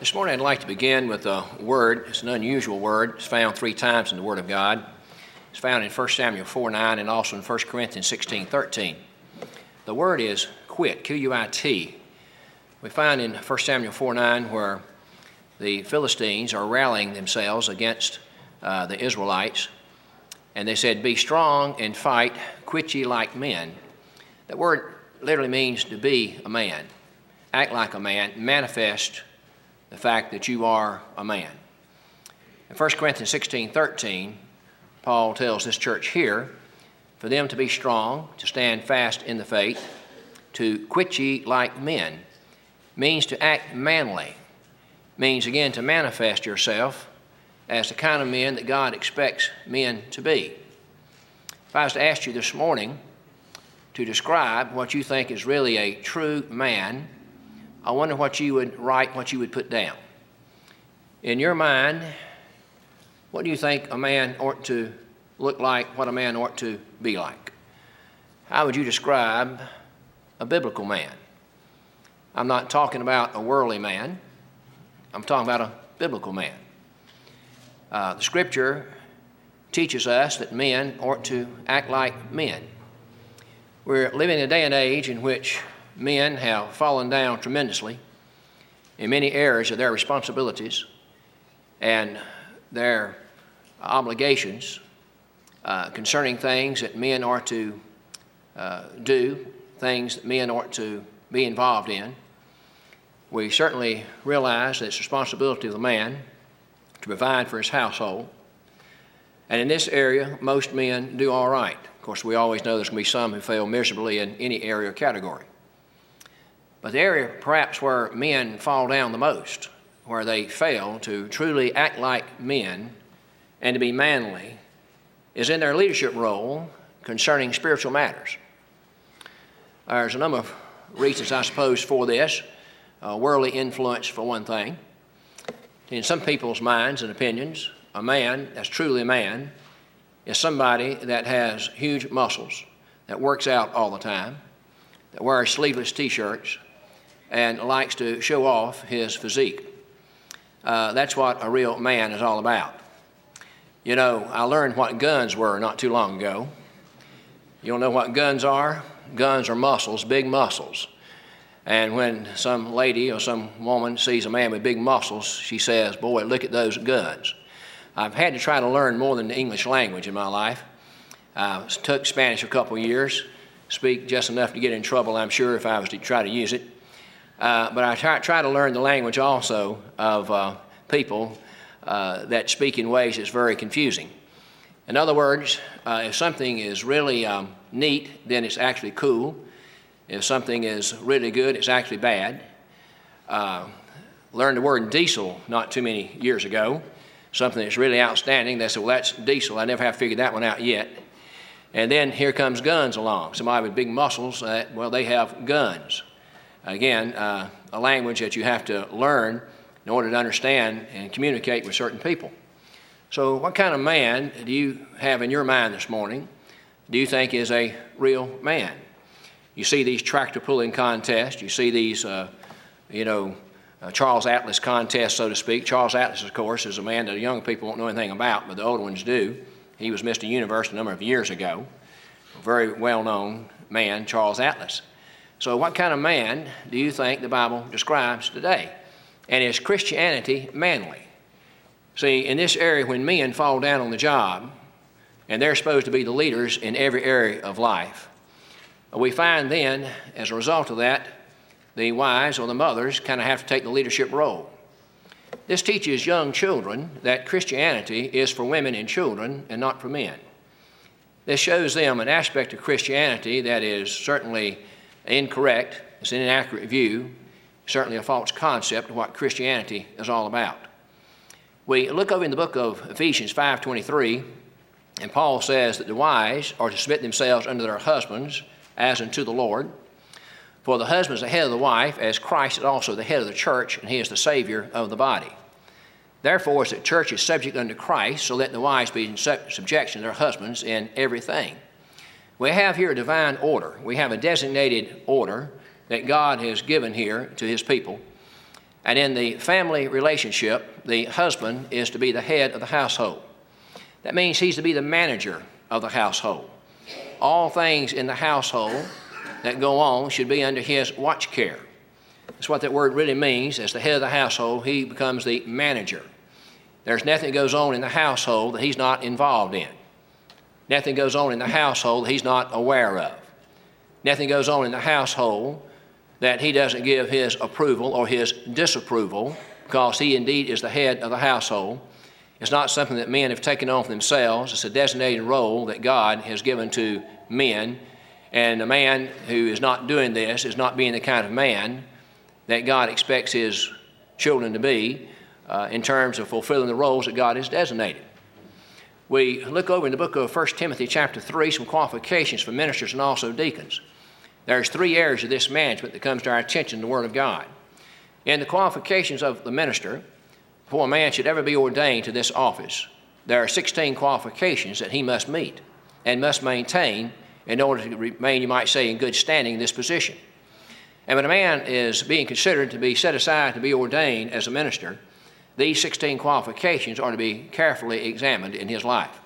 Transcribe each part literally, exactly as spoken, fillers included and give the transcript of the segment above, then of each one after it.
This morning I'd like to begin with a word. It's an unusual word. It's found three times in the Word of God. It's found in First Samuel four nine and also in First Corinthians sixteen thirteen. The word is quit, Q U I T. We find in First Samuel four nine where the Philistines are rallying themselves against uh, the Israelites, and they said, "Be strong and fight, quit ye like men." That word literally means to be a man, act like a man, manifest the fact that you are a man. In First Corinthians sixteen thirteen, Paul tells this church here, for them to be strong, to stand fast in the faith, to quit ye like men, means to act manly, means again to manifest yourself as the kind of men that God expects men to be. If I was to ask you this morning to describe what you think is really a true man, I wonder what you would write, what you would put down. In your mind, what do you think a man ought to look like, what a man ought to be like? How would you describe a biblical man? I'm not talking about a worldly man. I'm talking about a biblical man. Uh, the Scripture teaches us that men ought to act like men. We're living in a day and age in which men have fallen down tremendously in many areas of their responsibilities and their obligations uh, concerning things that men are to uh, do, things that men ought to be involved in. We certainly realize that it's the responsibility of the man to provide for his household. And in this area, most men do all right. Of course, we always know there's going to be some who fail miserably in any area or category. But the area perhaps where men fall down the most, where they fail to truly act like men and to be manly, is in their leadership role concerning spiritual matters. There's a number of reasons, I suppose, for this. Uh, worldly influence, for one thing. In some people's minds and opinions, a man that's truly a man is somebody that has huge muscles, that works out all the time, that wears sleeveless T-shirts, and likes to show off his physique. Uh, that's what a real man is all about. You know, I learned what guns were not too long ago. You don't know what guns are? Guns are muscles, big muscles. And when some lady or some woman sees a man with big muscles, she says, "Boy, look at those guns." I've had to try to learn more than the English language in my life. I uh, took Spanish a couple years, speak just enough to get in trouble, I'm sure, if I was to try to use it. Uh, but I try, try to learn the language also of uh, people uh, that speak in ways that's very confusing. In other words, uh, if something is really um, neat, then it's actually cool. If something is really good, it's actually bad. Uh, learned the word diesel not too many years ago. Something that's really outstanding. They said, "Well, that's diesel. I never have figured that one out yet." And then here comes guns along. Somebody with big muscles, uh, well, they have guns. Again, uh, a language that you have to learn in order to understand and communicate with certain people. So what kind of man do you have in your mind this morning do you think is a real man? You see these tractor pulling contests. You see these, uh, you know, uh, Charles Atlas contests, so to speak. Charles Atlas, of course, is a man that the young people won't know anything about, but the older ones do. He was Mister Universe a number of years ago. A very well-known man, Charles Atlas. So what kind of man do you think the Bible describes today? And is Christianity manly? See, in this area, when men fall down on the job, and they're supposed to be the leaders in every area of life, we find then, as a result of that, the wives or the mothers kind of have to take the leadership role. This teaches young children that Christianity is for women and children and not for men. This shows them an aspect of Christianity that is certainly incorrect. It's an inaccurate view, certainly a false concept of what Christianity is all about. We look over in the book of Ephesians five twenty-three, and Paul says that the wives are to submit themselves unto their husbands as unto the Lord. For the husband is the head of the wife, as Christ is also the head of the church, and he is the Savior of the body. Therefore, as the church is subject unto Christ, so let the wives be in subjection to their husbands in everything. We have here a divine order. We have a designated order that God has given here to his people. And in the family relationship, the husband is to be the head of the household. That means he's to be the manager of the household. All things in the household that go on should be under his watch care. That's what that word really means. As the head of the household, he becomes the manager. There's nothing that goes on in the household that he's not involved in. Nothing goes on in the household that he's not aware of. Nothing goes on in the household that he doesn't give his approval or his disapproval, because he indeed is the head of the household. It's not something that men have taken on for themselves. It's a designated role that God has given to men. And a man who is not doing this is not being the kind of man that God expects his children to be uh, in terms of fulfilling the roles that God has designated. We look over in the book of First Timothy chapter three, some qualifications for ministers and also deacons. There's three areas of this management that comes to our attention in the Word of God. In the qualifications of the minister, before a man should ever be ordained to this office, there are sixteen qualifications that he must meet and must maintain in order to remain, you might say, in good standing in this position. And when a man is being considered to be set aside to be ordained as a minister, these sixteen qualifications are to be carefully examined in his life.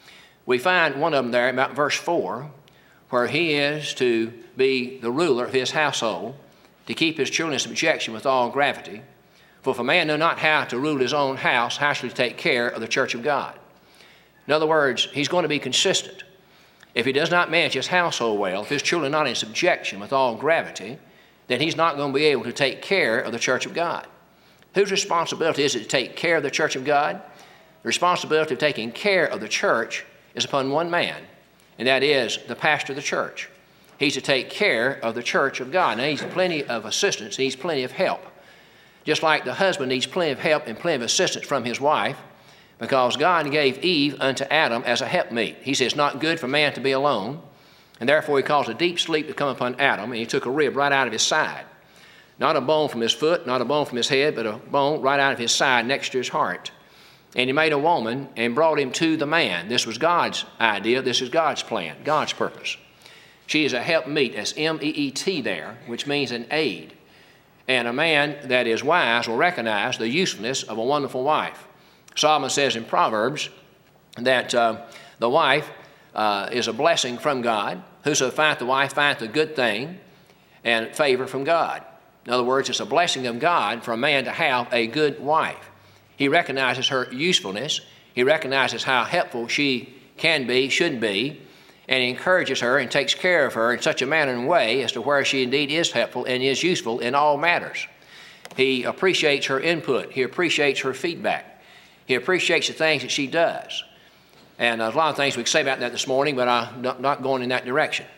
We find one of them there about verse four, where he is to be the ruler of his household, to keep his children in subjection with all gravity. For if a man know not how to rule his own house, how shall he take care of the church of God? In other words, he's going to be consistent. If he does not manage his household well, if his children are not in subjection with all gravity, then he's not going to be able to take care of the church of God. Whose responsibility is it to take care of the church of God? The responsibility of taking care of the church is upon one man, and that is the pastor of the church. He's to take care of the church of God. Now, he needs plenty of assistance. He needs plenty of help. Just like the husband needs plenty of help and plenty of assistance from his wife, because God gave Eve unto Adam as a helpmeet. He says, it's not good for man to be alone, and therefore he caused a deep sleep to come upon Adam, and he took a rib right out of his side. Not a bone from his foot, not a bone from his head, but a bone right out of his side next to his heart. And he made a woman and brought him to the man. This was God's idea. This is God's plan, God's purpose. She is a helpmeet, that's M E E T there, which means an aid. And a man that is wise will recognize the usefulness of a wonderful wife. Solomon says in Proverbs that uh, the wife uh, is a blessing from God. Whoso findeth the wife findeth a good thing and favor from God. In other words, it's a blessing of God for a man to have a good wife. He recognizes her usefulness. He recognizes how helpful she can be, should be, and he encourages her and takes care of her in such a manner and way as to where she indeed is helpful and is useful in all matters. He appreciates her input. He appreciates her feedback. He appreciates the things that she does. And there's a lot of things we could say about that this morning, but I'm not going in that direction.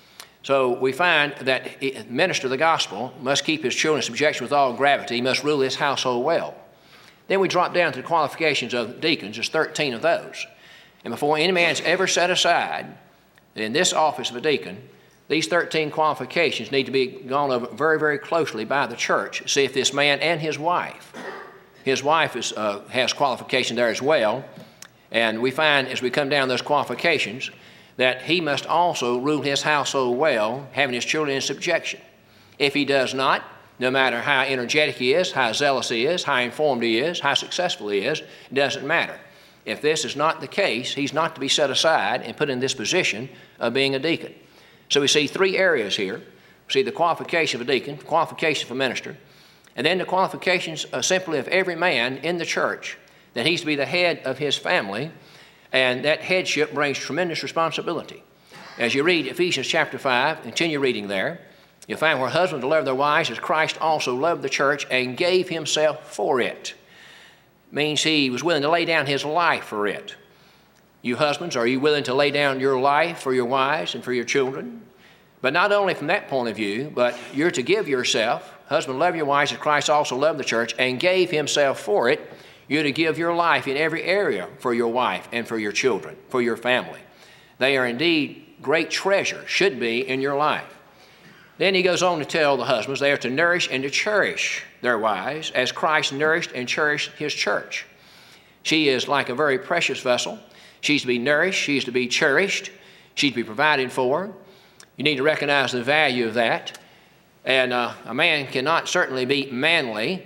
So we find that the minister of the gospel must keep his children in subjection with all gravity. He must rule his household well. Then we drop down to the qualifications of deacons. There's thirteen of those. And before any man's ever set aside in this office of a deacon, these thirteen qualifications need to be gone over very, very closely by the church. See if this man and his wife, his wife is, uh, has qualification there as well. And we find as we come down those qualifications that he must also rule his household well, having his children in subjection. If he does not, no matter how energetic he is, how zealous he is, how informed he is, how successful he is, it doesn't matter. If this is not the case, he's not to be set aside and put in this position of being a deacon. So we see three areas here. We see the qualification of a deacon, the qualification of a minister, and then the qualifications uh, simply of every man in the church, that he's to be the head of his family, and that headship brings tremendous responsibility. As you read Ephesians chapter five, continue reading there, you'll find where husbands will love their wives as Christ also loved the church and gave himself for it. Means he was willing to lay down his life for it. You husbands, are you willing to lay down your life for your wives and for your children? But not only from that point of view, but you're to give yourself. Husband, love your wives as Christ also loved the church and gave himself for it. You're to give your life in every area for your wife and for your children, for your family. They are indeed great treasure, should be in your life. Then he goes on to tell the husbands they are to nourish and to cherish their wives as Christ nourished and cherished his church. She is like a very precious vessel. She's to be nourished. She's to be cherished. She's to be provided for. You need to recognize the value of that. And uh, a man cannot certainly be manly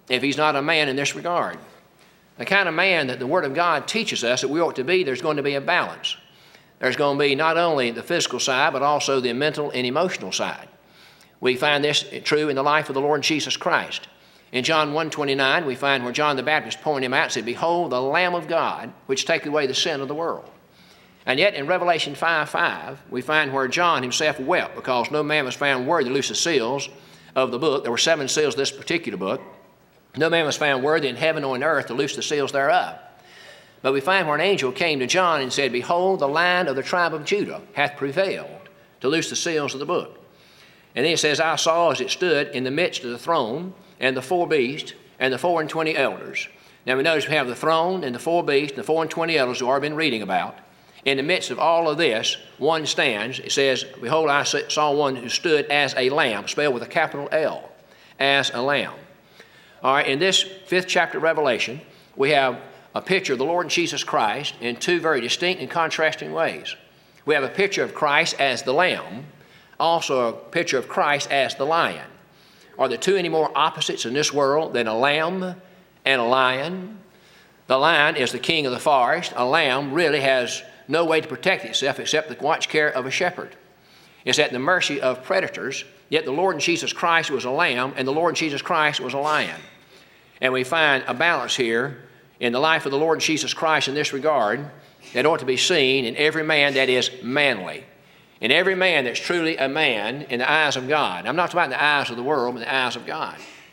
if he's not a man in this regard. The kind of man that the Word of God teaches us that we ought to be, there's going to be a balance. There's going to be not only the physical side, but also the mental and emotional side. We find this true in the life of the Lord Jesus Christ. In John one twenty-nine, we find where John the Baptist pointed him out and said, "Behold, the Lamb of God, which taketh away the sin of the world." And yet in Revelation five five, we find where John himself wept because no man was found worthy to loose the seals of the book. There were seven seals of this particular book. No man was found worthy in heaven or in earth to loose the seals thereof. But we find where an angel came to John and said, "Behold, the Lion of the tribe of Judah hath prevailed to loose the seals of the book." And then it says, "I saw as it stood in the midst of the throne and the four beasts and the four and twenty elders." Now we notice we have the throne and the four beasts and the four and twenty elders who we've already been reading about. In the midst of all of this, one stands. It says, "Behold, I saw one who stood as a lamb," spelled with a capital L, as a lamb. All right, in this fifth chapter of Revelation, we have a picture of the Lord Jesus Christ in two very distinct and contrasting ways. We have a picture of Christ as the lamb, also a picture of Christ as the lion. Are there two any more opposites in this world than a lamb and a lion? The lion is the king of the forest. A lamb really has no way to protect itself except the watch care of a shepherd. It's at the mercy of predators, yet the Lord Jesus Christ was a lamb and the Lord Jesus Christ was a lion. And we find a balance here in the life of the Lord Jesus Christ in this regard that ought to be seen in every man that is manly, in every man that's truly a man in the eyes of God. I'm not talking about in the eyes of the world, but in the eyes of God.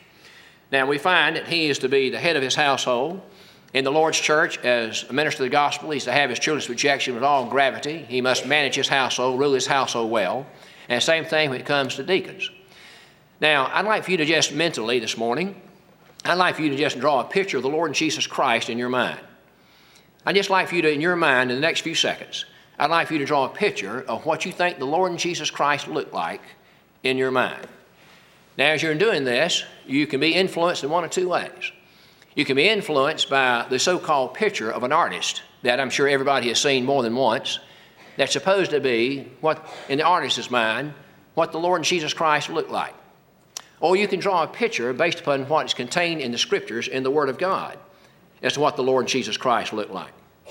Now we find that he is to be the head of his household. In the Lord's church, as a minister of the gospel, he's to have his children's rejection with all gravity. He must manage his household, rule his household well. And the same thing when it comes to deacons. Now, I'd like for you to just mentally this morning, I'd like for you to just draw a picture of the Lord Jesus Christ in your mind. I'd just like for you to, in your mind, in the next few seconds, I'd like for you to draw a picture of what you think the Lord Jesus Christ looked like in your mind. Now, as you're doing this, you can be influenced in one of two ways. You can be influenced by the so-called picture of an artist that I'm sure everybody has seen more than once, that's supposed to be, what in the artist's mind, what the Lord Jesus Christ looked like. Or you can draw a picture based upon what is contained in the Scriptures in the Word of God as to what the Lord Jesus Christ looked like.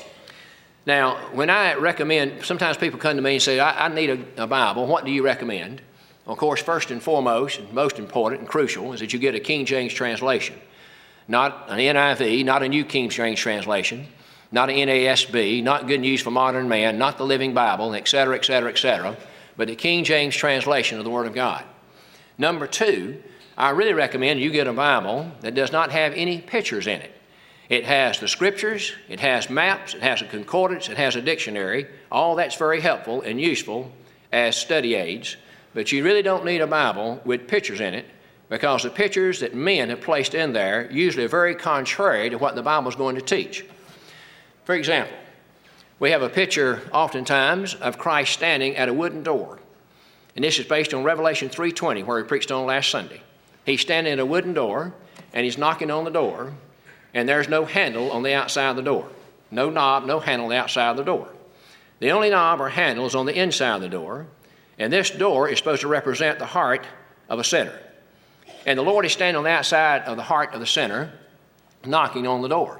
Now, when I recommend, sometimes people come to me and say, I, I need a, a Bible. What do you recommend? Well, of course, first and foremost, and most important and crucial, is that you get a King James translation. Not an N I V, not a New King James translation, not an N A S B, not Good News for Modern Man, not the Living Bible, et cetera, et cetera, et cetera, but the King James translation of the Word of God. Number two, I really recommend you get a Bible that does not have any pictures in it. It has the Scriptures, it has maps, it has a concordance, it has a dictionary. All that's very helpful and useful as study aids, but you really don't need a Bible with pictures in it, because the pictures that men have placed in there usually are very contrary to what the Bible is going to teach. For example, we have a picture oftentimes of Christ standing at a wooden door. And this is based on Revelation three twenty, where he preached on last Sunday. He's standing at a wooden door, and he's knocking on the door, and there's no handle on the outside of the door. No knob, no handle on the outside of the door. The only knob or handle is on the inside of the door, and this door is supposed to represent the heart of a sinner. And the Lord is standing on the outside of the heart of the sinner, knocking on the door.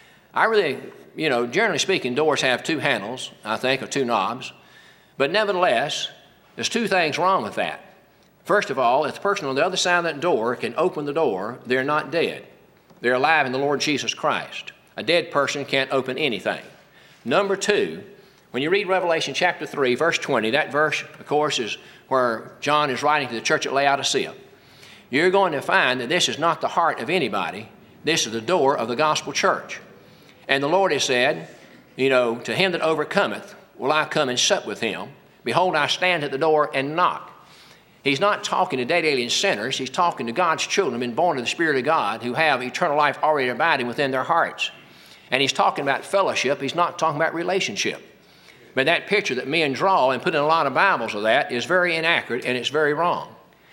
I really, you know, generally speaking, doors have two handles, I think, or two knobs. But nevertheless, there's two things wrong with that. First of all, if the person on the other side of that door can open the door, they're not dead. They're alive in the Lord Jesus Christ. A dead person can't open anything. Number two, when you read Revelation chapter three, verse twenty, that verse, of course, is where John is writing to the church at Laodicea. You're going to find that this is not the heart of anybody. This is the door of the gospel church. And the Lord has said, you know, to him that overcometh will I come and sup with him. Behold, I stand at the door and knock. He's not talking to dead alien sinners. He's talking to God's children, been born of the Spirit of God, who have eternal life already abiding within their hearts. And he's talking about fellowship. He's not talking about relationship. But that picture that men draw and put in a lot of Bibles of that is very inaccurate, and it's very wrong.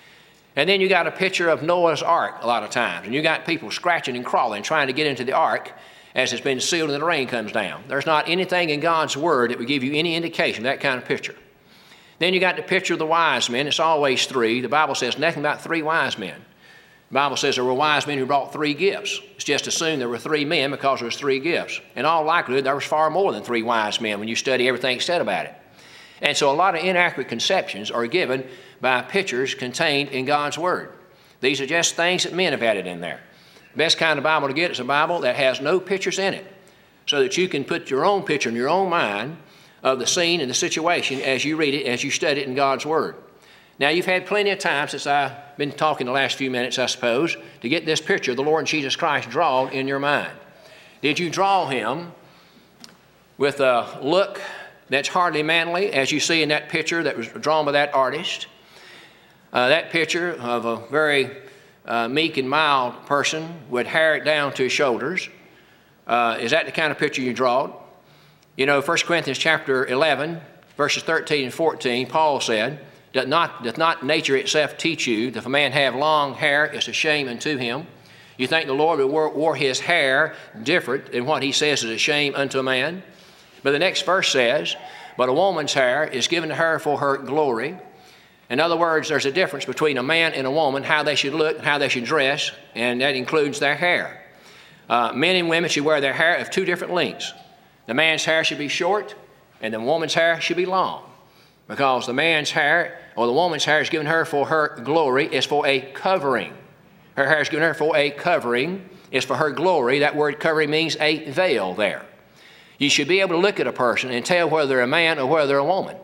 And then you got a picture of Noah's Ark a lot of times, and you got people scratching and crawling trying to get into the ark as it's been sealed and the rain comes down. There's not anything in God's Word that would give you any indication of that kind of picture. Then you got the picture of the wise men. It's always three. The Bible says nothing about three wise men. The Bible says there were wise men who brought three gifts. It's just assumed there were three men because there was three gifts. In all likelihood, there was far more than three wise men when you study everything said about it. And so a lot of inaccurate conceptions are given by pictures contained in God's Word. These are just things that men have added in there. The best kind of Bible to get is a Bible that has no pictures in it, so that you can put your own picture in your own mind of the scene and the situation as you read it, as you study it in God's Word. Now, you've had plenty of time since I've been talking the last few minutes, I suppose, to get this picture of the Lord Jesus Christ drawn in your mind. Did you draw him with a look that's hardly manly, as you see in that picture that was drawn by that artist? Uh, that picture of a very uh, meek and mild person with hair down to his shoulders. Uh, is that the kind of picture you draw? You know, First Corinthians chapter eleven, verses thirteen and fourteen, Paul said, Doth not, doth not nature itself teach you that if a man have long hair, it's a shame unto him? You think the Lord wore, wore his hair different than what he says is a shame unto a man? But the next verse says, but a woman's hair is given to her for her glory. In other words, there's a difference between a man and a woman, how they should look, how they should dress, and that includes their hair. Uh, men and women should wear their hair of two different lengths. The man's hair should be short, and the woman's hair should be long. Because the man's hair, or the woman's hair is given her for her glory, is for a covering. Her hair is given her for a covering, is for her glory. That word covering means a veil there. You should be able to look at a person and tell whether they're a man or whether they're a woman.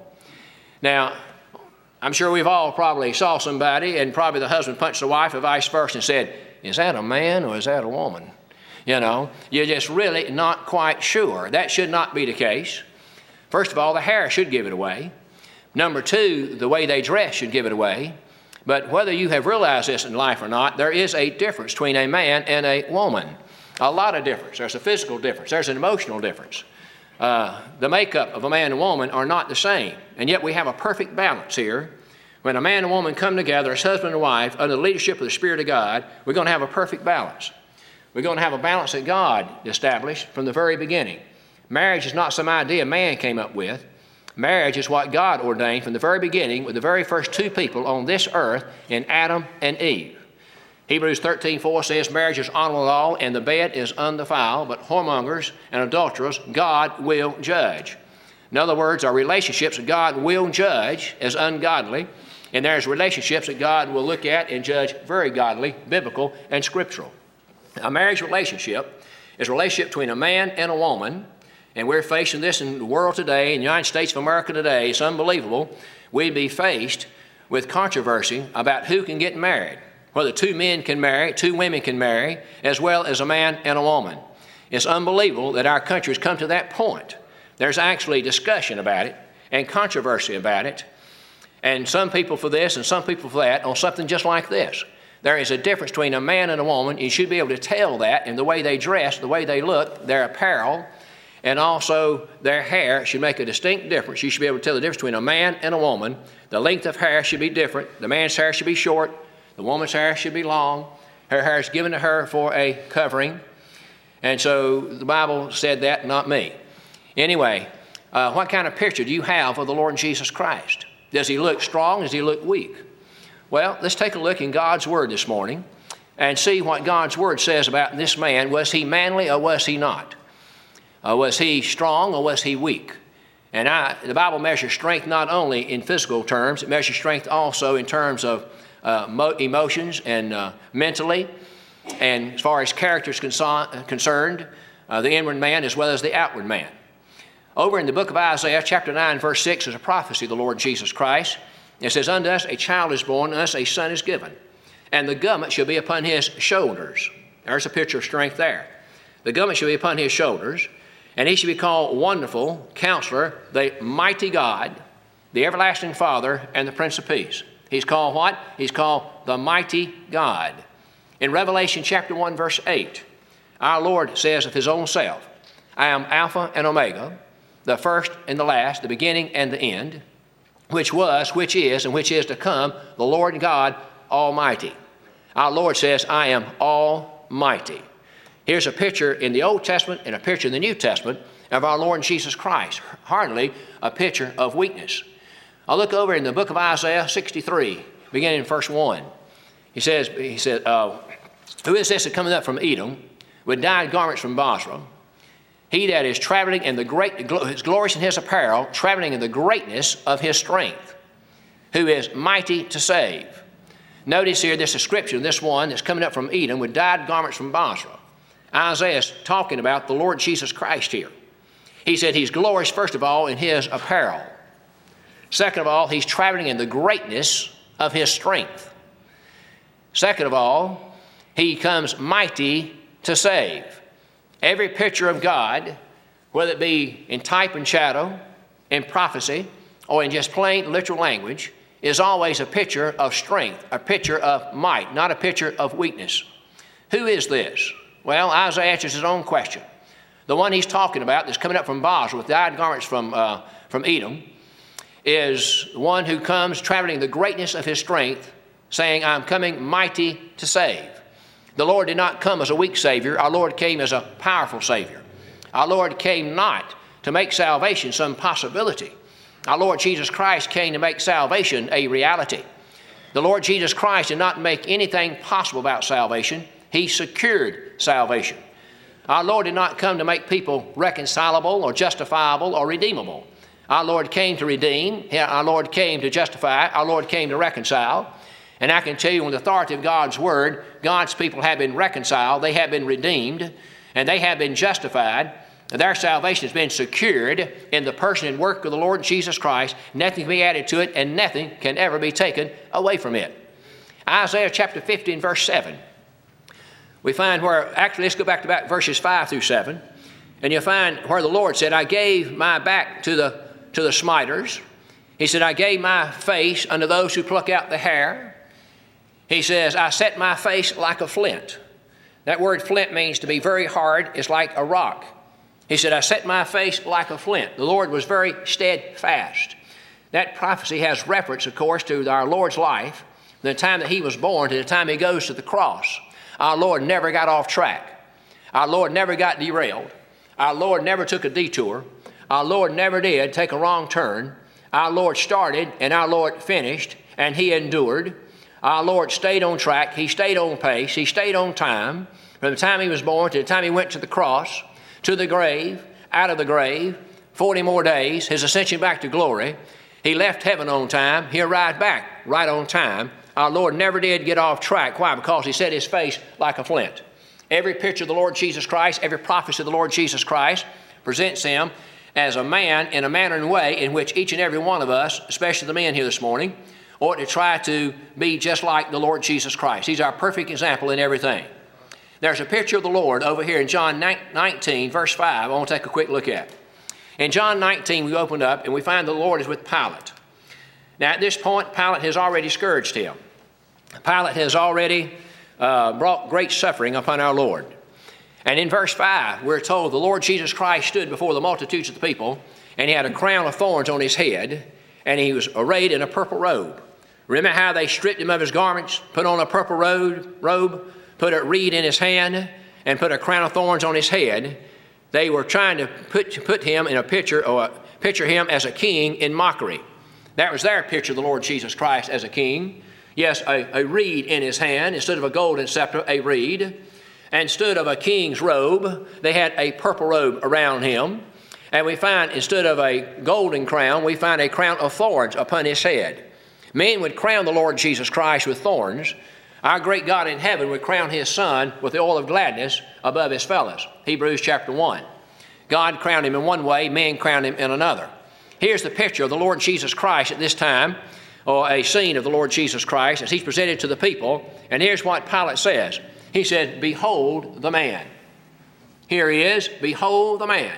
Now, I'm sure we've all probably saw somebody, and probably the husband punched the wife or vice versa and said, is that a man or is that a woman? You know, you're just really not quite sure. That should not be the case. First of all, the hair should give it away. Number two, the way they dress should give it away. But whether you have realized this in life or not, there is a difference between a man and a woman. A lot of difference. There's a physical difference. There's an emotional difference. Uh, the makeup of a man and woman are not the same. And yet we have a perfect balance here. When a man and woman come together as husband and wife under the leadership of the Spirit of God, we're going to have a perfect balance. We're going to have a balance that God established from the very beginning. Marriage is not some idea man came up with. Marriage is what God ordained from the very beginning with the very first two people on this earth in Adam and Eve. Hebrews thirteen four says, marriage is honorable in all, and the bed is undefiled, but whoremongers and adulterers God will judge. In other words, our relationships that God will judge as ungodly, and there's relationships that God will look at and judge very godly, biblical, and scriptural. A marriage relationship is a relationship between a man and a woman, and we're facing this in the world today, in the United States of America today. It's unbelievable. We'd be faced with controversy about who can get married, whether two men can marry, two women can marry, as well as a man and a woman. It's unbelievable that our country has come to that point. There's actually discussion about it and controversy about it, and some people for this and some people for that on something just like this. There is a difference between a man and a woman. You should be able to tell that in the way they dress, the way they look, their apparel, and also their hair should make a distinct difference. You should be able to tell the difference between a man and a woman. The length of hair should be different. The man's hair should be short. The woman's hair should be long. Her hair is given to her for a covering. And so the Bible said that, not me. Anyway, uh, what kind of picture do you have of the Lord Jesus Christ? Does he look strong? Does he look weak? Well, let's take a look in God's Word this morning and see what God's Word says about this man. Was he manly or was he not? Uh, was he strong or was he weak? And I, the Bible measures strength not only in physical terms, it measures strength also in terms of uh, mo- emotions and uh, mentally. And as far as character is conso- concerned, uh, the inward man as well as the outward man. Over in the book of Isaiah, chapter nine, verse six, is a prophecy of the Lord Jesus Christ. It says, unto us a child is born, unto us a son is given, and the government shall be upon his shoulders. There's a picture of strength there. The government shall be upon his shoulders, and he shall be called Wonderful, Counselor, the Mighty God, the Everlasting Father, and the Prince of Peace. He's called what? He's called the Mighty God. In Revelation chapter one, verse eight, our Lord says of his own self, I am Alpha and Omega, the first and the last, the beginning and the end, which was, which is, and which is to come, the Lord God Almighty. Our Lord says, I am Almighty. Here's a picture in the Old Testament and a picture in the New Testament of our Lord Jesus Christ. Hardly a picture of weakness. I'll look over in the book of Isaiah sixty-three, beginning in verse one. He says, he said, uh, who is this that cometh up from Edom with dyed garments from Bozrah? He that is traveling in the great, is glorious in his apparel, traveling in the greatness of his strength, who is mighty to save. Notice here this description, this one that's coming up from Edom with dyed garments from Bozrah. Isaiah is talking about the Lord Jesus Christ here. He said he's glorious, first of all, in his apparel. Second of all, he's traveling in the greatness of his strength. Second of all, he comes mighty to save. Every picture of God, whether it be in type and shadow, in prophecy, or in just plain literal language, is always a picture of strength, a picture of might, not a picture of weakness. Who is this? Well, Isaiah answers his own question. The one he's talking about that's coming up from Bozrah with dyed garments from, uh, from Edom is one who comes traveling the greatness of his strength, saying, I'm coming mighty to save. The Lord did not come as a weak Savior. Our Lord came as a powerful Savior. Our Lord came not to make salvation some possibility. Our Lord Jesus Christ came to make salvation a reality. The Lord Jesus Christ did not make anything possible about salvation. He secured salvation. Our Lord did not come to make people reconcilable or justifiable or redeemable. Our Lord came to redeem. Our Lord came to justify. Our Lord came to reconcile. And I can tell you on the authority of God's Word, God's people have been reconciled, they have been redeemed, and they have been justified. Their salvation has been secured in the person and work of the Lord Jesus Christ. Nothing can be added to it, and nothing can ever be taken away from it. Isaiah chapter fifteen, verse seven. We find where, actually, let's go back to back verses five through seven, and you'll find where the Lord said, I gave my back to the, to the smiters. He said, I gave my face unto those who pluck out the hair. He says, I set my face like a flint. That word flint means to be very hard. It's like a rock. He said, I set my face like a flint. The Lord was very steadfast. That prophecy has reference, of course, to our Lord's life, the time that he was born to the time he goes to the cross. Our Lord never got off track. Our Lord never got derailed. Our Lord never took a detour. Our Lord never did take a wrong turn. Our Lord started and our Lord finished, and he endured. Our Lord stayed on track. He stayed on pace. He stayed on time from the time he was born to the time he went to the cross, to the grave, out of the grave, forty more days, his ascension back to glory. He left heaven on time. He arrived back right on time. Our Lord never did get off track. Why? Because he set his face like a flint. Every picture of the Lord Jesus Christ, every prophecy of the Lord Jesus Christ presents him as a man in a manner and way in which each and every one of us, especially the men here this morning, ought to try to be just like the Lord Jesus Christ. He's our perfect example in everything. There's a picture of the Lord over here in John nineteen, verse five. I want to take a quick look at. In John nineteen, we opened up and we find the Lord is with Pilate. Now at this point, Pilate has already scourged him. Pilate has already uh, brought great suffering upon our Lord. And in verse five, we're told the Lord Jesus Christ stood before the multitudes of the people, and he had a crown of thorns on his head, and he was arrayed in a purple robe. Remember how they stripped him of his garments, put on a purple robe, robe, put a reed in his hand, and put a crown of thorns on his head. They were trying to put, put him in a picture, or picture him as a king in mockery. That was their picture of the Lord Jesus Christ as a king. Yes, a, a reed in his hand, instead of a golden scepter, a reed. Instead of a king's robe, they had a purple robe around him. And we find, instead of a golden crown, we find a crown of thorns upon his head. Men would crown the Lord Jesus Christ with thorns. Our great God in heaven would crown his son with the oil of gladness above his fellows. Hebrews chapter one. God crowned him in one way, men crowned him in another. Here's the picture of the Lord Jesus Christ at this time, or a scene of the Lord Jesus Christ as he's presented to the people. And here's what Pilate says. He said, behold the man. Here he is, behold the man.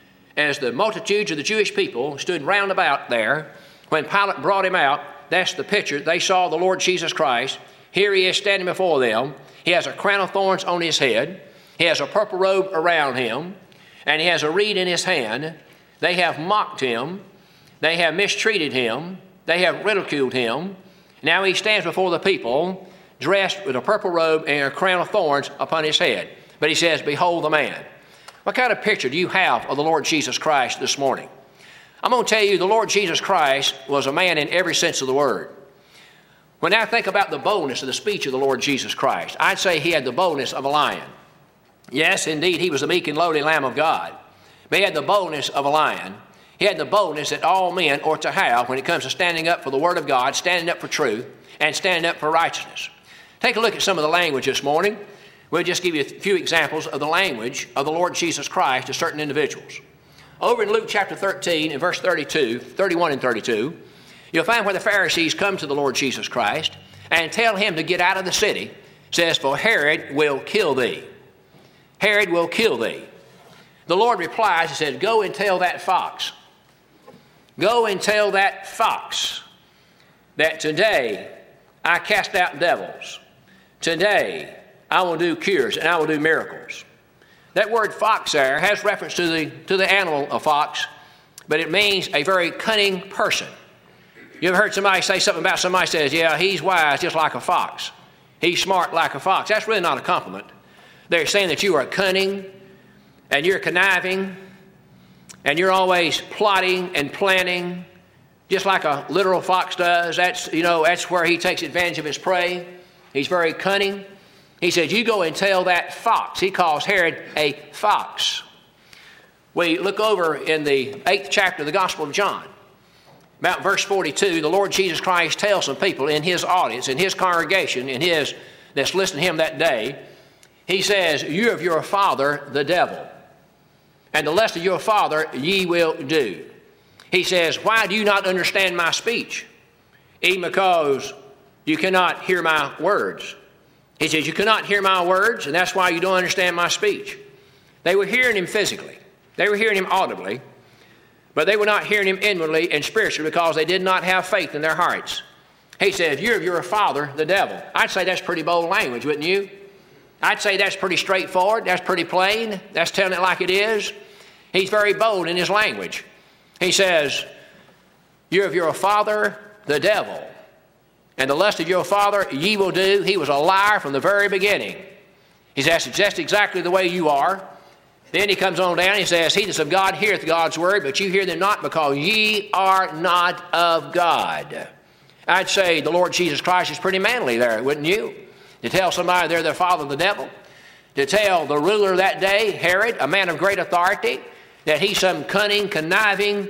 As the multitudes of the Jewish people stood round about there, when Pilate brought him out, that's the picture. They saw the Lord Jesus Christ. Here he is standing before them. He has a crown of thorns on his head. He has a purple robe around him. And he has a reed in his hand. They have mocked him. They have mistreated him. They have ridiculed him. Now he stands before the people, dressed with a purple robe and a crown of thorns upon his head. But he says, behold the man. What kind of picture do you have of the Lord Jesus Christ this morning? I'm going to tell you the Lord Jesus Christ was a man in every sense of the word. When I think about the boldness of the speech of the Lord Jesus Christ, I'd say he had the boldness of a lion. Yes, indeed, he was the meek and lowly Lamb of God. But he had the boldness of a lion. He had the boldness that all men ought to have when it comes to standing up for the Word of God, standing up for truth, and standing up for righteousness. Take a look at some of the language this morning. We'll just give you a few examples of the language of the Lord Jesus Christ to certain individuals. Over in Luke chapter thirteen, in verse thirty-two, thirty-one and thirty-two, you'll find where the Pharisees come to the Lord Jesus Christ and tell him to get out of the city. It says, for Herod will kill thee. Herod will kill thee. The Lord replies, he says, go and tell that fox. Go and tell that fox that today I cast out devils. Today I will do cures and I will do miracles. That word fox there has reference to the, to the animal of fox, but it means a very cunning person. You ever heard somebody say something about somebody says, yeah, he's wise just like a fox. He's smart like a fox. That's really not a compliment. They're saying that you are cunning and you're conniving and you're always plotting and planning just like a literal fox does. That's, you know, that's where he takes advantage of his prey. He's very cunning. He says, you go and tell that fox. He calls Herod a fox. We look over in the eighth chapter of the Gospel of John. About verse forty-two, the Lord Jesus Christ tells some people in his audience, in his congregation, in his that's listening to him that day, he says, you of your father, the devil, and the lust of your father ye will do. He says, why do you not understand my speech? Even because you cannot hear my words. He says, you cannot hear my words, and that's why you don't understand my speech. They were hearing him physically. They were hearing him audibly, but they were not hearing him inwardly and spiritually because they did not have faith in their hearts. He says, you're of your father, the devil. I'd say that's pretty bold language, wouldn't you? I'd say that's pretty straightforward. That's pretty plain. That's telling it like it is. He's very bold in his language. He says, you're of your father, the devil, and the lust of your father ye will do. He was a liar from the very beginning. He says, that's just exactly the way you are. Then he comes on down and he says, he that's of God heareth God's word, but you hear them not because ye are not of God. I'd say the Lord Jesus Christ is pretty manly there, wouldn't you? To tell somebody they're their father, the devil. To tell the ruler that day, Herod, a man of great authority, that he's some cunning, conniving,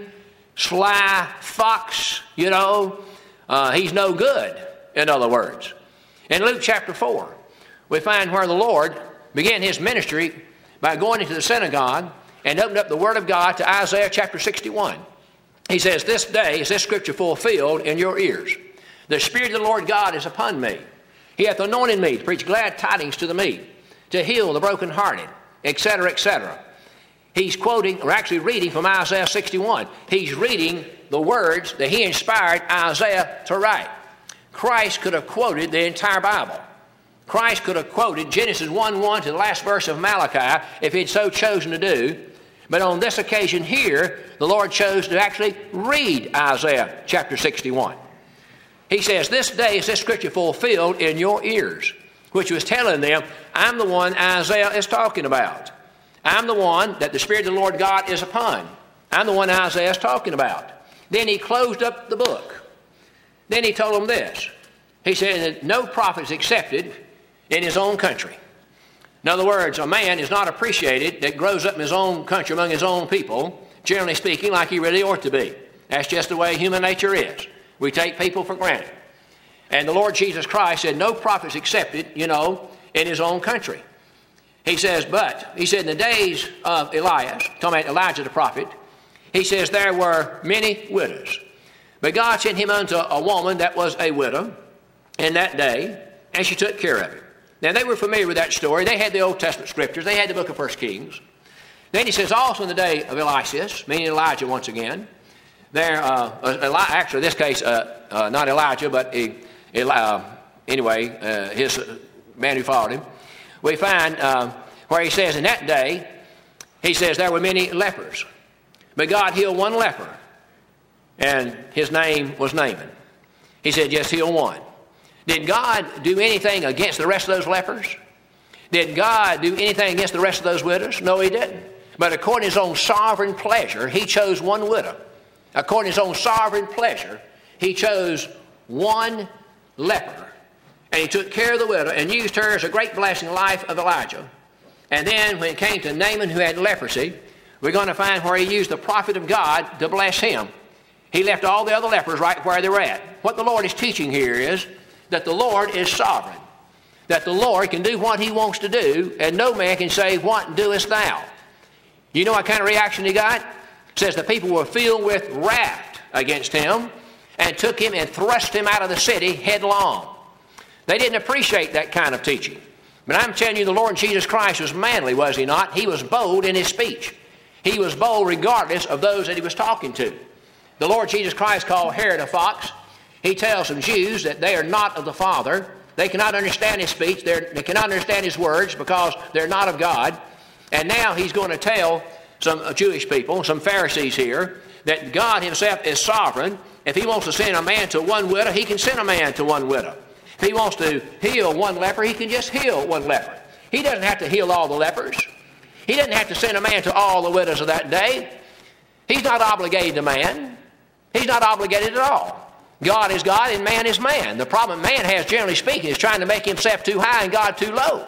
sly fox, you know. Uh, he's no good, in other words. In Luke chapter four, we find where the Lord began his ministry by going into the synagogue and opened up the Word of God to Isaiah chapter sixty-one. He says, this day is this scripture fulfilled in your ears. The Spirit of the Lord God is upon me. He hath anointed me to preach glad tidings to the meek, to heal the brokenhearted, et cetera, et cetera. He's quoting, or actually reading from Isaiah sixty-one. He's reading the words that he inspired Isaiah to write. Christ could have quoted the entire Bible. Christ could have quoted Genesis one one to the last verse of Malachi if he'd so chosen to do. But on this occasion here, the Lord chose to actually read Isaiah chapter sixty-one. He says, this day is this scripture fulfilled in your ears, which was telling them, I'm the one Isaiah is talking about. I'm the one that the Spirit of the Lord God is upon. I'm the one Isaiah is talking about. Then he closed up the book. Then he told them this. He said that no prophet is accepted in his own country. In other words, a man is not appreciated that grows up in his own country among his own people, generally speaking, like he really ought to be. That's just the way human nature is. We take people for granted. And the Lord Jesus Christ said no prophet is accepted, you know, in his own country. He says, but, he said in the days of Elias, talking about Elijah the prophet, he says there were many widows. But God sent him unto a woman that was a widow in that day, and she took care of him. Now, they were familiar with that story. They had the Old Testament scriptures. They had the book of First Kings. Then he says, also in the day of Elias, meaning Elijah once again, there, uh, Eli- actually in this case, uh, uh, not Elijah, but uh, Eli- uh, anyway, uh, his uh, man who followed him, we find uh, where he says in that day, he says there were many lepers. But God healed one leper, and his name was Naaman. He said, just heal one. Did God do anything against the rest of those lepers? Did God do anything against the rest of those widows? No, he didn't. But according to his own sovereign pleasure, he chose one widow. According to his own sovereign pleasure, he chose one leper. And he took care of the widow and used her as a great blessing in the life of Elijah. And then when it came to Naaman, who had leprosy, we're going to find where he used the prophet of God to bless him. He left all the other lepers right where they were at. What the Lord is teaching here is that the Lord is sovereign, that the Lord can do what he wants to do, and no man can say, "What doest thou?" You know what kind of reaction he got? It says the people were filled with wrath against him and took him and thrust him out of the city headlong. They didn't appreciate that kind of teaching. But I'm telling you, the Lord Jesus Christ was manly, was he not? He was bold in his speech. He was bold regardless of those that he was talking to. The Lord Jesus Christ called Herod a fox. He tells some Jews that they are not of the Father. They cannot understand his speech. They're, they cannot understand his words because they're not of God. And now he's going to tell some Jewish people, some Pharisees here, that God himself is sovereign. If he wants to send a man to one widow, he can send a man to one widow. If he wants to heal one leper, he can just heal one leper. He doesn't have to heal all the lepers. He doesn't have to send a man to all the widows of that day. He's not obligated to man. He's not obligated at all. God is God and man is man. The problem man has, generally speaking, is trying to make himself too high and God too low.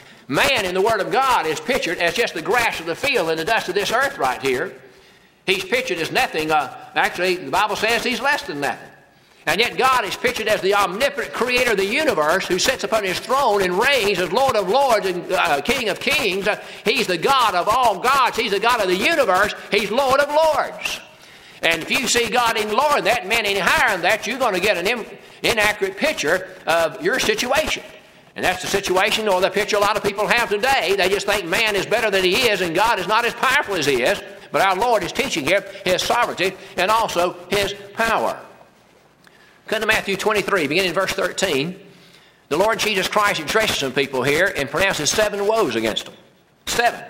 Man in the Word of God is pictured as just the grass of the field and the dust of this earth right here. He's pictured as nothing. Uh, actually, the Bible says he's less than nothing. And yet God is pictured as the omnipotent creator of the universe who sits upon his throne and reigns as Lord of lords and uh, King of kings. Uh, he's the God of all gods. He's the God of the universe. He's Lord of lords. And if you see God any lower than that, man any higher than that, you're going to get an in, inaccurate picture of your situation. And that's the situation or the picture a lot of people have today. They just think man is better than he is and God is not as powerful as he is. But our Lord is teaching here his sovereignty and also his power. Come to Matthew twenty-three, beginning in verse thirteen. The Lord Jesus Christ addresses some people here and pronounces seven woes against them. Seven.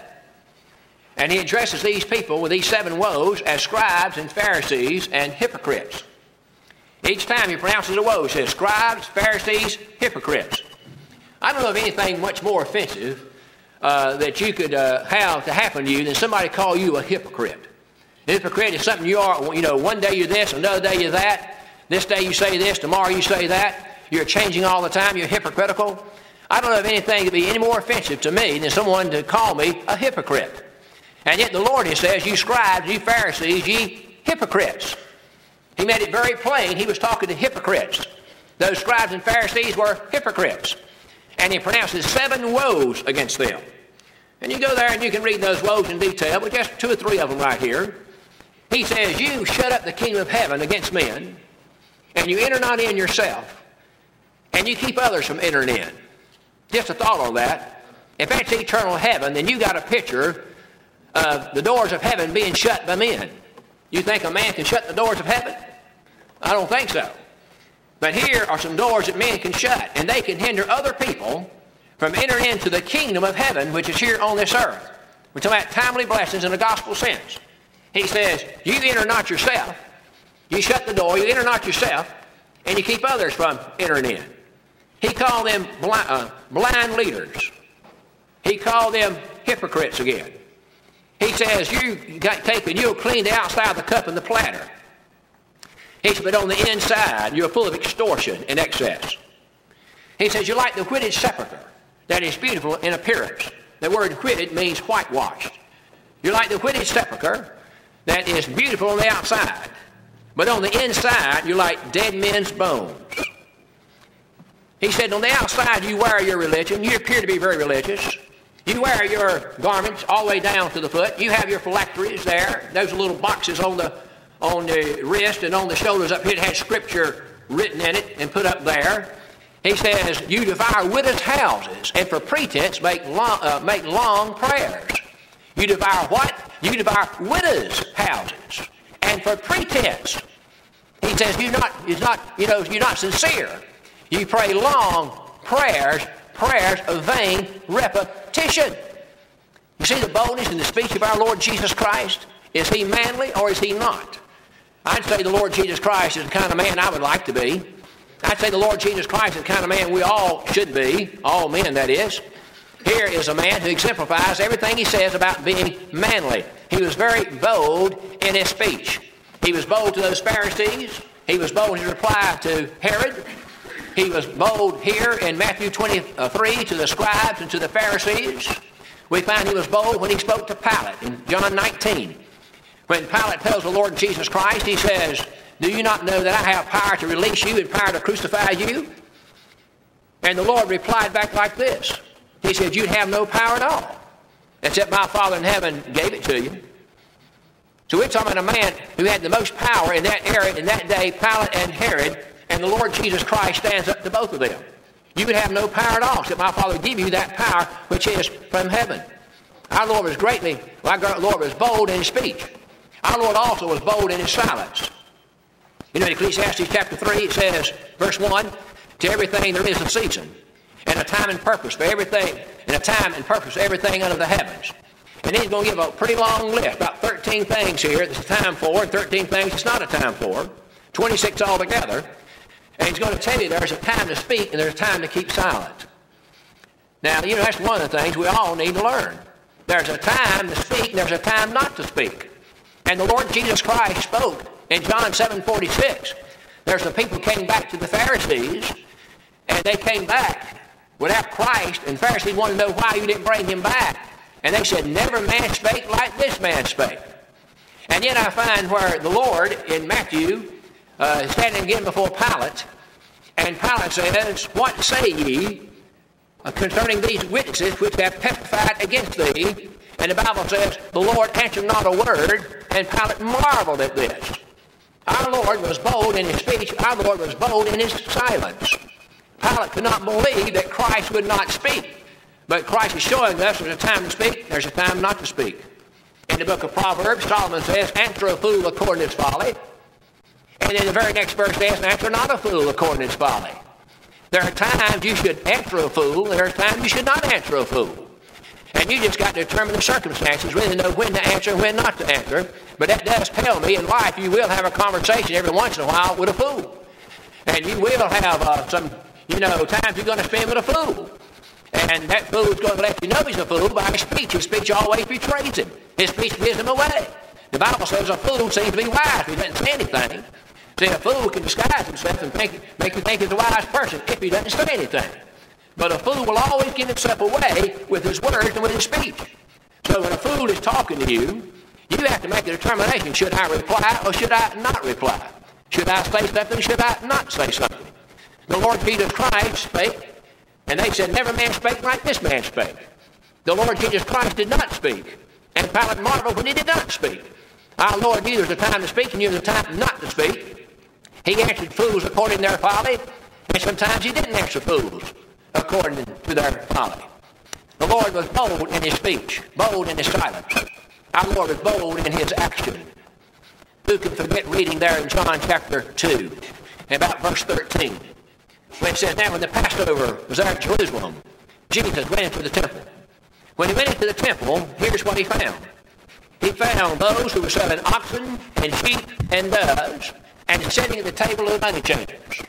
And he addresses these people with these seven woes as scribes and Pharisees and hypocrites. Each time he pronounces a woe, he says, scribes, Pharisees, hypocrites. I don't know of anything much more offensive uh, that you could uh, have to happen to you than somebody call you a hypocrite. A hypocrite is something you are, you know, one day you're this, another day you're that. This day you say this, tomorrow you say that. You're changing all the time. You're hypocritical. I don't know of anything that would be any more offensive to me than someone to call me a hypocrite. And yet the Lord, he says, you scribes, you Pharisees, ye hypocrites. He made it very plain. He was talking to hypocrites. Those scribes and Pharisees were hypocrites. And he pronounces seven woes against them. And you go there and you can read those woes in detail, but just two or three of them right here. He says, you shut up the kingdom of heaven against men, and you enter not in yourself, and you keep others from entering in. Just a thought on that. If that's eternal heaven, then you got a picture of the doors of heaven being shut by men. You think a man can shut the doors of heaven? I don't think so. But here are some doors that men can shut, and they can hinder other people from entering into the kingdom of heaven, which is here on this earth. We're talking about timely blessings in the gospel sense. He says, you enter not yourself. You shut the door, you enter not yourself, and you keep others from entering in. He called them blind, uh, blind leaders. He called them hypocrites again. He says, you got taken, you'll clean the outside of the cup and the platter. He said, but on the inside, you're full of extortion and excess. He says, you're like the whited sepulchre that is beautiful in appearance. The word whited means whitewashed. You're like the whited sepulchre that is beautiful on the outside. But on the inside, you're like dead men's bones. He said, on the outside, you wear your religion. You appear to be very religious. You wear your garments all the way down to the foot. You have your phylacteries there. Those little boxes on the on the wrist and on the shoulders up here that has scripture written in it and put up there. He says, you devour widows' houses and for pretense make long, uh, make long prayers. You devour what? You devour widows' houses. And for pretense. He says, you're not, you're not, you know, you're not sincere. You pray long prayers, prayers of vain repetition. You see the boldness in the speech of our Lord Jesus Christ? Is he manly or is he not? I'd say the Lord Jesus Christ is the kind of man I would like to be. I'd say the Lord Jesus Christ is the kind of man we all should be, all men that is. Here is a man who exemplifies everything he says about being manly. He was very bold in his speech. He was bold to those Pharisees. He was bold in his reply to Herod. he was bold here in Matthew twenty-three to the scribes and to the Pharisees. We find he was bold when he spoke to Pilate in John nineteen. When Pilate tells the Lord Jesus Christ, he says, do you not know that I have power to release you and power to crucify you? And the Lord replied back like this. He said, you'd have no power at all, except my Father in heaven gave it to you. So we're talking about a man who had the most power in that era, in that day, Pilate and Herod, and the Lord Jesus Christ stands up to both of them. You would have no power at all, except my Father give you that power which is from heaven. Our Lord was greatly, well, our Lord was bold in his speech. Our Lord also was bold in his silence. You know, in Ecclesiastes chapter three, it says, verse one, to everything there is a season, and a time and purpose for everything, and a time and purpose for everything under the heavens. And he's going to give a pretty long list, about thirteen things here there's a time for, and thirteen things it's not a time for, twenty-six altogether. And he's going to tell you there's a time to speak and there's a time to keep silent. Now, you know, that's one of the things we all need to learn. There's a time to speak and there's a time not to speak. And the Lord Jesus Christ spoke in John seven forty-six. There's some people came back to the Pharisees, and they came back without Christ, and the Pharisees wanted to know why you didn't bring him back. And they said, never man spake like this man spake. And yet I find where the Lord in Matthew uh, is standing again before Pilate, and Pilate says, what say ye uh, concerning these witnesses which have testified against thee? And the Bible says, the Lord answered not a word, and Pilate marveled at this. Our Lord was bold in his speech. Our Lord was bold in his silence. Pilate could not believe that Christ would not speak. But Christ is showing us there's a time to speak, there's a time not to speak. In the book of Proverbs, Solomon says, answer a fool according to his folly. And in the very next verse says, answer not a fool according to his folly. There are times you should answer a fool, and there are times you should not answer a fool. And you just got to determine the circumstances, really know when to answer and when not to answer. But that does tell me in life you will have a conversation every once in a while with a fool. And you will have uh, some, you know, times you're going to spend with a fool. And that fool is going to let you know he's a fool by his speech. His speech always betrays him. His speech gives him away. The Bible says a fool seems to be wise. He doesn't say anything. See, a fool can disguise himself and make, make you think he's a wise person if he doesn't say anything. But a fool will always give himself away with his words and with his speech. So when a fool is talking to you, you have to make a determination. Should I reply or should I not reply? Should I say something? Should I not say something? The Lord Jesus Christ spake, and they said, never man spake like this man spake. The Lord Jesus Christ did not speak. And Pilate marveled when he did not speak. Our Lord knew there's a time to speak and knew there's a time not to speak. He answered fools according to their folly, and sometimes he didn't answer fools according to their folly. The Lord was bold in his speech, bold in his silence. Our Lord was bold in his action. Who can forget reading there in John chapter two, about verse thirteen, when it says, now when the Passover was there at Jerusalem, Jesus went into the temple. When he went into the temple, here's what he found. He found those who were selling oxen and sheep and doves, and sitting at the table of the money changers.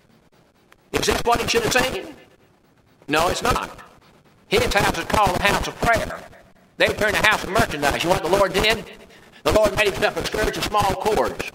Is this what he should have seen? No, it's not. His house is called the house of prayer. They turned the house of merchandise. You know what the Lord did? The Lord made himself a scourge of small cords.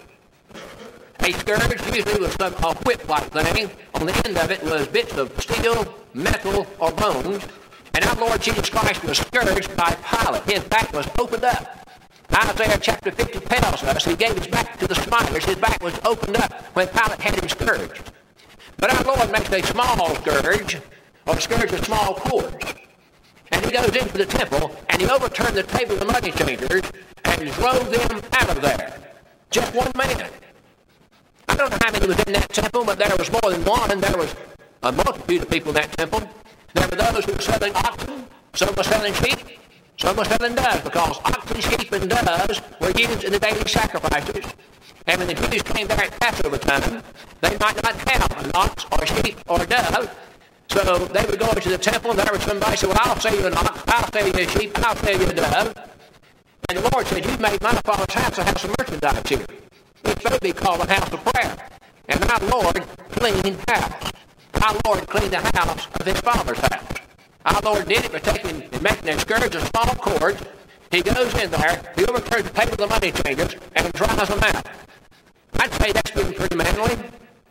A scourge usually was some, a whip-like thing. On the end of it was bits of steel, metal, or bones. And our Lord Jesus Christ was scourged by Pilate. His back was opened up. Isaiah chapter fifty tells us he gave his back to the smiters. His back was opened up when Pilate had him scourged. But our Lord makes a small scourge, or a scourge of small cords. And he goes into the temple, and he overturned the table of the money changers, and drove them out of there. Just one man. I don't know how many was in that temple, but there was more than one, and there was a multitude of people in that temple. There were those who were selling oxen, some were selling sheep, some were selling doves, because oxen, sheep, and doves were used in the daily sacrifices. And when the Jews came there at Passover time, they might not have an ox or a sheep or a dove. So they would go into the temple, and there was somebody say, well, I'll sell you an ox, I'll sell you a sheep, I'll sell you a dove. And the Lord said, you've made my Father's house a house of merchandise here. It's supposed to be called a house of prayer. And our Lord cleaned house. Our Lord cleaned the house of his Father's house. Our Lord did it by taking and making a scourge of small cords. He goes in there, he overturns the table of the money changers, and drives them out. I'd say that's been pretty manly.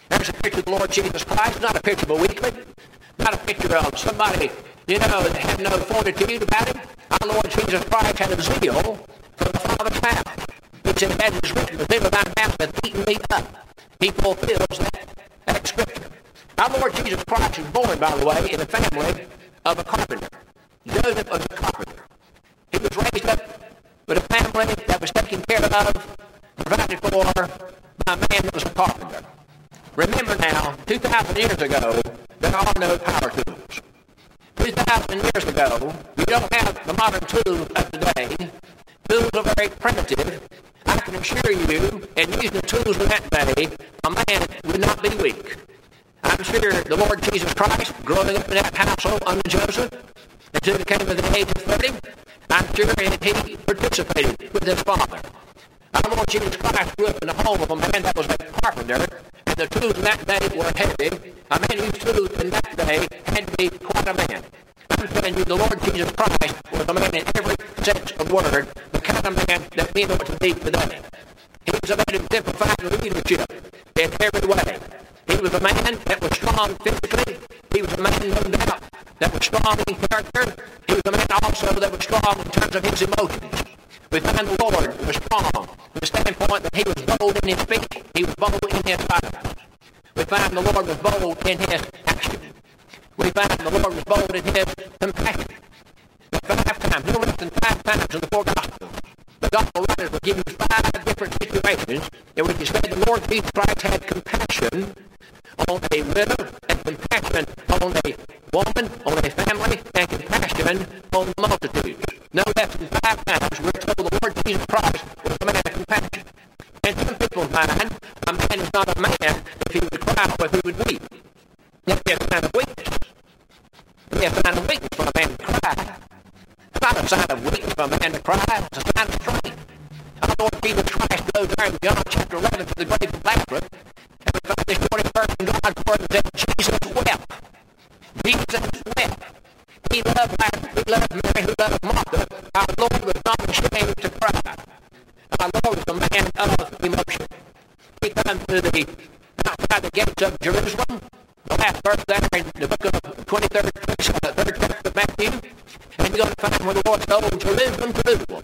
There's a picture of the Lord Jesus Christ, not a picture of a weakling, not a picture of somebody, you know, that had no fortitude about him. Our Lord Jesus Christ had a zeal for the Father's house. He said, as it is written, the zeal of thine house hath eaten me up. He fulfills that, that scripture. Our Lord Jesus Christ was born, by the way, in the family of a carpenter. Joseph was a carpenter. He was raised up with a family that was taken care of, provided for by a man that was a carpenter. Remember now, two thousand years ago, there are no power tools. two thousand years ago, you don't have the modern tools of today. Tools are very primitive. I can assure you, in using the tools of that day, a man would not be weak. I'm sure the Lord Jesus Christ, growing up in that household under Joseph, until he came to the age of thirty, I'm sure that he participated with his father. Our Lord Jesus Christ grew up in the home of a man that was a carpenter, and the tools in that day were heavy. A man whose tools in that day had to be quite a man. I'm telling you, the Lord Jesus Christ was a man in every sense of the word, the kind of man that we know to be today. He was a man who exemplified leadership in every way. He was a man that was strong physically. He was a man, no doubt, that was strong in character. He was a man also that was strong in terms of his emotions. We find the Lord was strong from the standpoint that he was bold in his speech. He was bold in his silence. We find the Lord was bold in his action. We find the Lord was bold in his compassion. Five times, no less than five times in the four Gospels, the Gospel writers will give you five different situations in which you say the Lord Jesus Christ had compassion on a widow, and compassion on a woman, on a family, and compassion on the multitude. No less than five times we're told the Lord Jesus Christ was a man of compassion. And some people's mind, a man is not a man if he would cry or if he would weep. That's a sign of weakness. It's a sign of weakness for a man to cry. It's not a sign of weakness for a man to cry. It's a sign of strength. Our Lord Jesus Christ goes there in John chapter eleven to the grave of Lazarus, and we find this morning verse in God's word that Jesus wept. Jesus wept. He loved Lazarus. He loved Mary, who loved Martha. Our Lord was not ashamed to cry. Our Lord was a man of emotion. He comes to the outside the gates of Jerusalem. The last verse there in the book of twenty-third, twenty-third chapter of Matthew, and you're going to find where the Lord told Jerusalem, Jerusalem.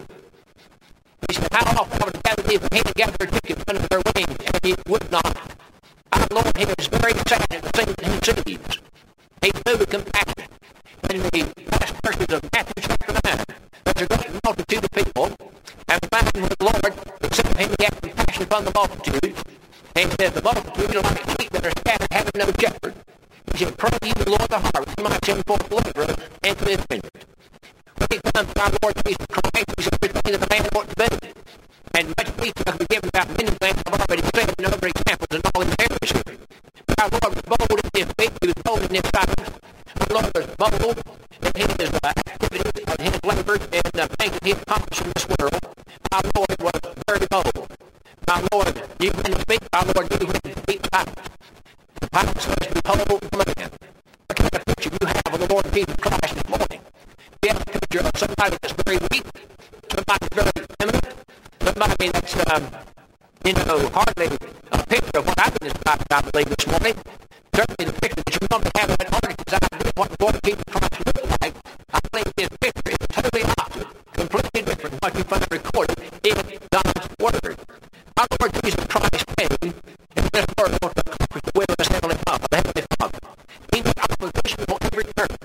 He said, how often I would gather thee from here and gather their chickens under their wings, and he would not. Our Lord, he is very sad at the things that he sees. He's moved with compassion. In the last verses of Matthew chapter nine, there's a great multitude of people, and we find with the Lord, he said to him, he had compassion upon the multitude, and he said, the multitude are like sheep that are scattered, having no shepherd. He said, pray ye the Lord of the harvest, he might send forth laborers into his vineyard. When he comes to our Lord Jesus Christ, he said, everything that a man ought to do. And much detail be given about many things I've already said, and other examples and all in the areas here. But our Lord was bold in his speech, he was bold in his silence. Our Lord was bold in his uh, activities, and his labors, and the things that he accomplished in this world. Our Lord was very bold. Our Lord knew when to speak, our Lord knew when to speak silence. The Bible says, behold the man. What kind of picture you have of the Lord Jesus Christ this morning? You have a picture of somebody that's very weak, somebody that's very timid, somebody that's, um, you know, hardly a picture of what I've been described, I believe, this morning. Certainly the picture that you normally have in that artist's idea of what the Lord Jesus Christ looked like, I believe this picture is totally opposite, completely different from what you find recorded in God's Word. Our Lord Jesus Christ came in this world to accomplish the will of his Heavenly Father, the Heavenly Father. He made opposition on every turn.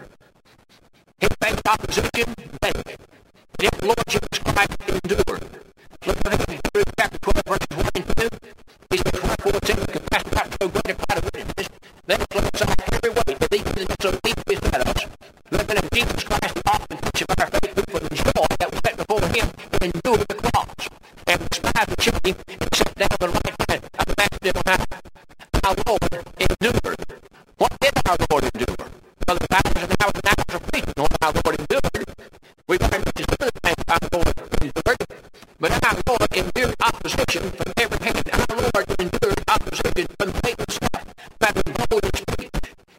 He faced opposition daily. Yet the Lord Jesus Christ endured. Look at Hebrews chapter twelve, verses one and two. He says, wherefore it's in the compassion not so great a cloud of witnesses, let us lay aside every weight that leads us so deep beset us. Looking at Jesus Christ, the author and teacher of our faith, who for the joy that was set before him endured the cross, and despised the shame, and sat down at the right hand of the majesty on high. Our Lord endured. What did our Lord endure? Well, the hours and hours and hours of preaching on our Lord endured. We very much as good as our Lord endured. But our Lord endured opposition from every hand. Our Lord endured opposition from Satan himself. By the bold in speech.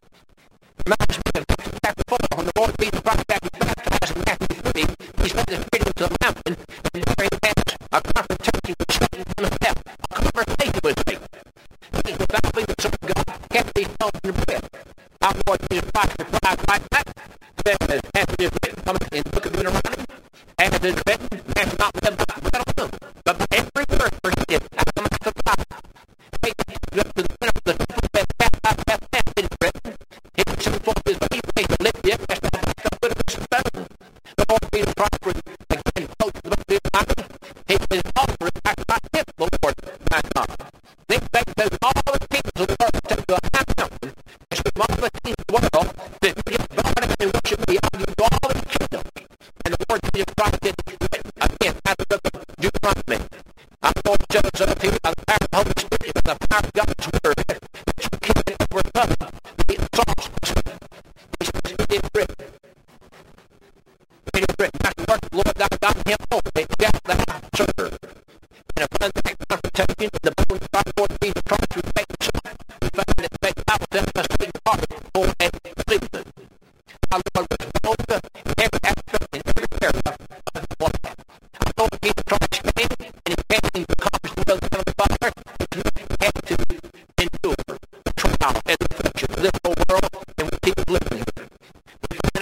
Reminds me of Matthew chapter four, when the Lord Jesus Christ got baptized in Matthew three, he sent the Spirit into the mountain, and there he has a confrontation with Satan himself. A conversation with Satan. He is without being the Son of God. Great is written. Great is written. Not the work of the Lord thy God, him only shalt thou serve. And upon that confrontation, the bones of our Lord Jesus Christ was taken aside. We find that the Bible tells us to depart for and believe. Our Lord was bold in every aspect, in every area of his life. Our Lord Jesus Christ came, and he came to accomplish the will of the Heavenly Father, and he had to endure the trial and the affliction of this whole world, and we keep living here. We find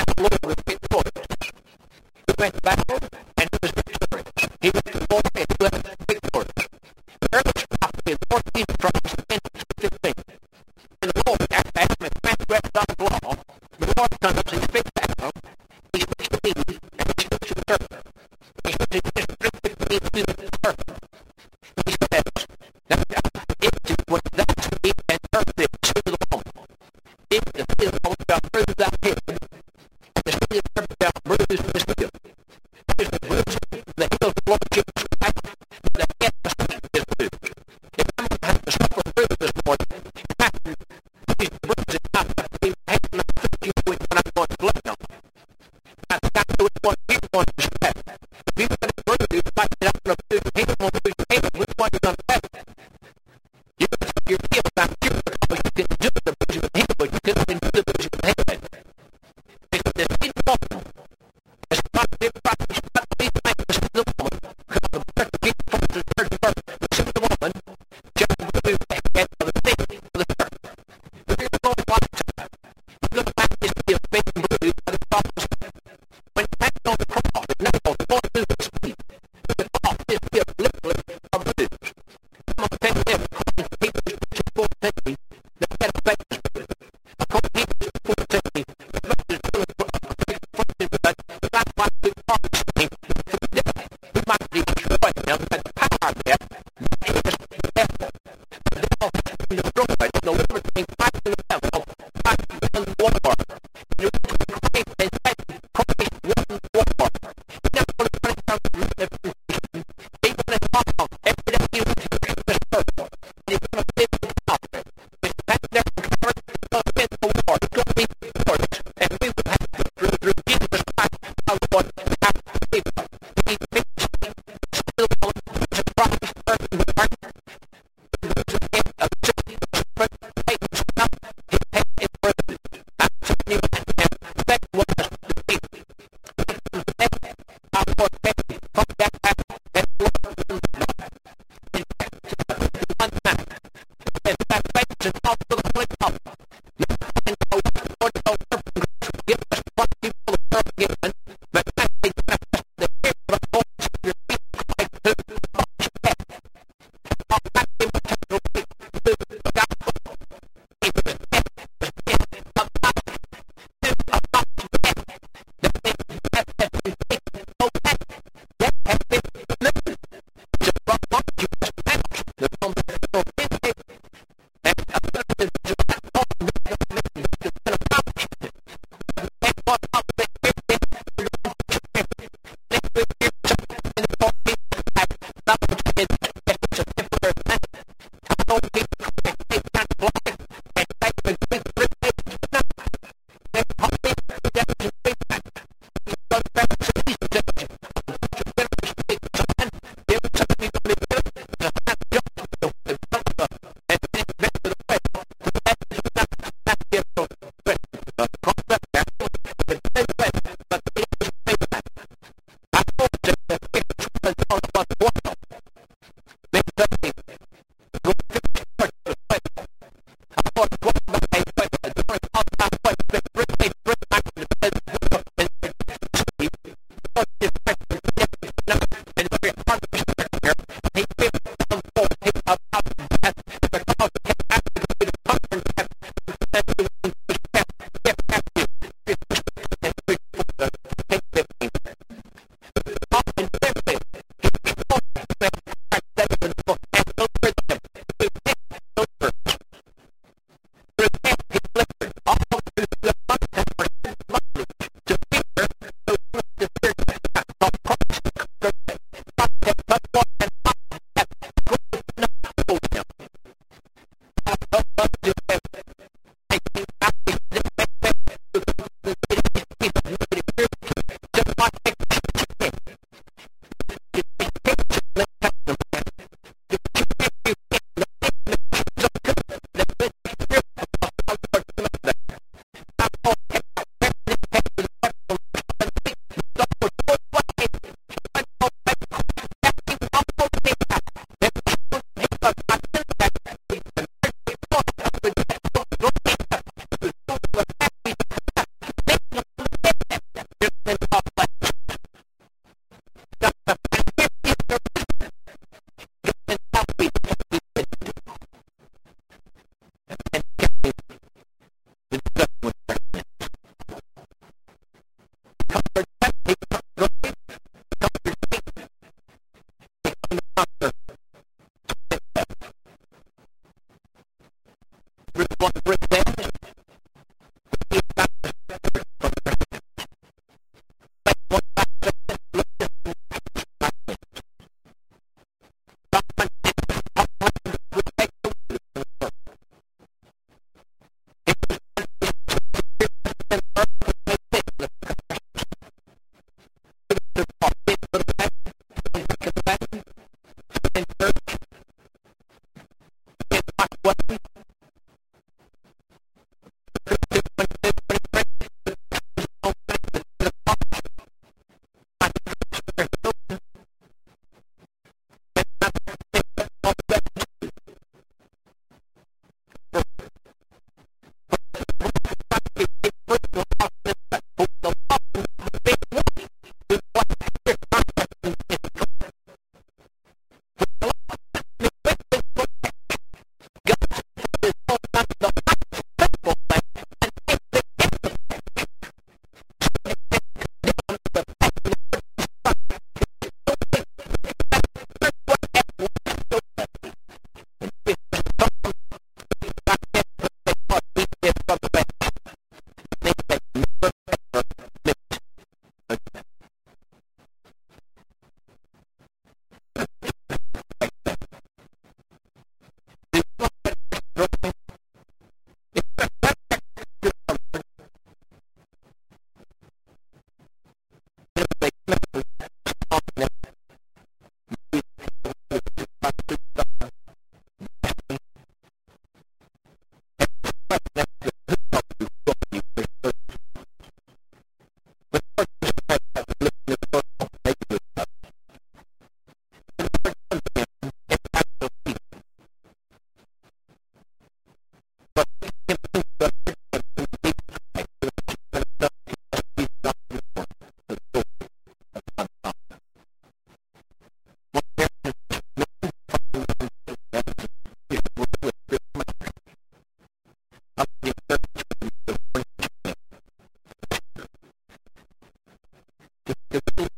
the